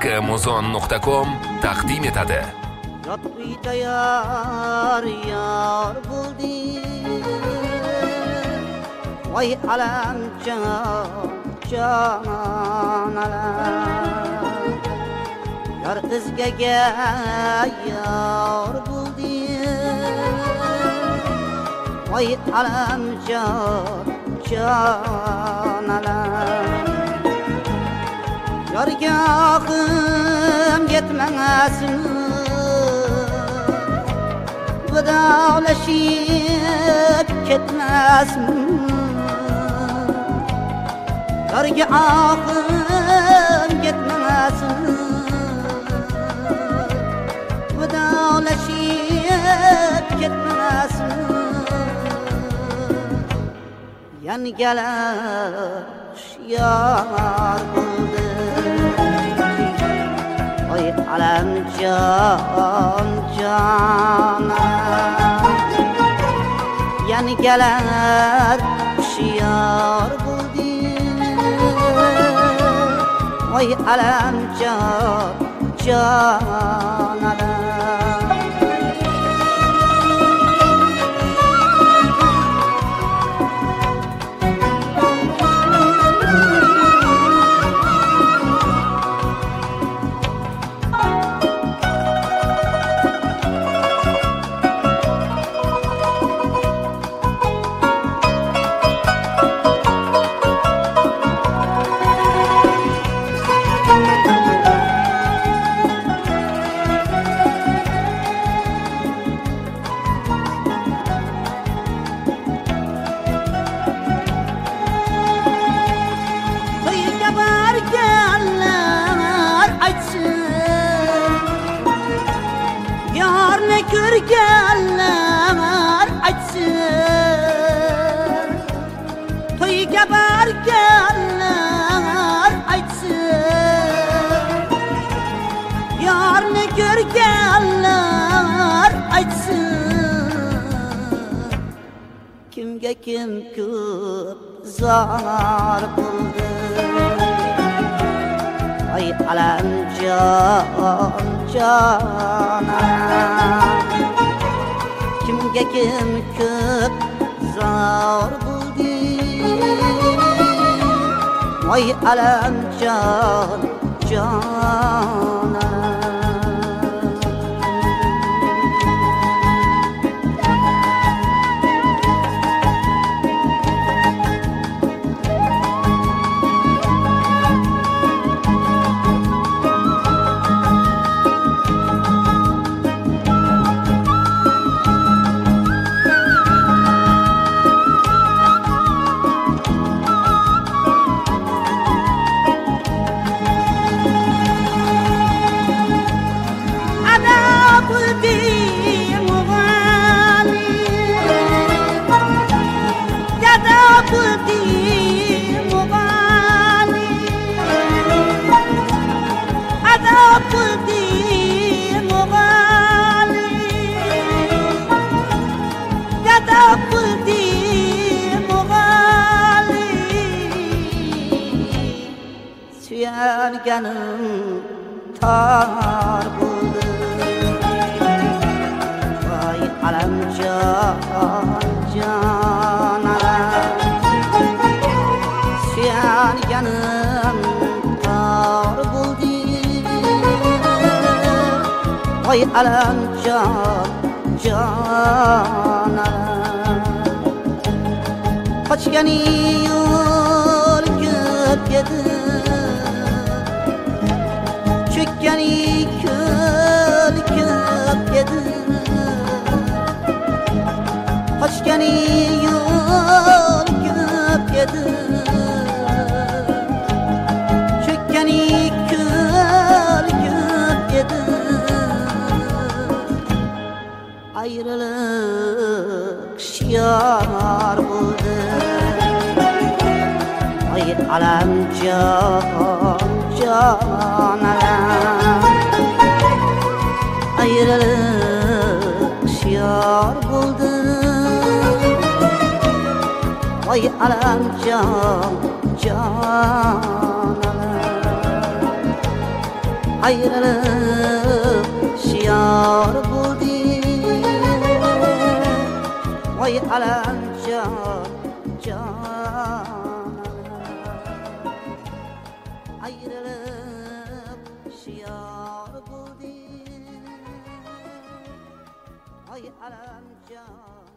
kmuzon.com taqdim etadi. Yotqiyda yar bo'ldi. Voy alam jon alam. Yar izgaga yor bo'ldi. Voy alam jon alam. Yargahım yetmesin, vidalaşıp ketmesin. Yargahım yetmesin, vidalaşıp ketmesin. Yan geliş yar buldu. Oy alam jona yani geler şiyar buldu. Oy alam jona görgenler açsın. Toyga barganlar açsın. Yarni görgenler açsın. Kimge kim ko'p zor buldu. Ay alam jona kimga kim ko'p zor buldi. Voy alam jona Suyanganım tar buldu. Vay alam jona suyanganım tar buldu. Vay alam jona qochgani yo'l ko'p edi. Çökkeni köl köp yedi. Kaçgeni yol köp yedi. Çökkeni köl köp yedi. Ayrılık şiar buldu. Ay alam jona ayrılık şiar buldu. Vay alam jona ayrılıp şiar bulding voy alam jon ayrılıp şiar bulding voy alam jon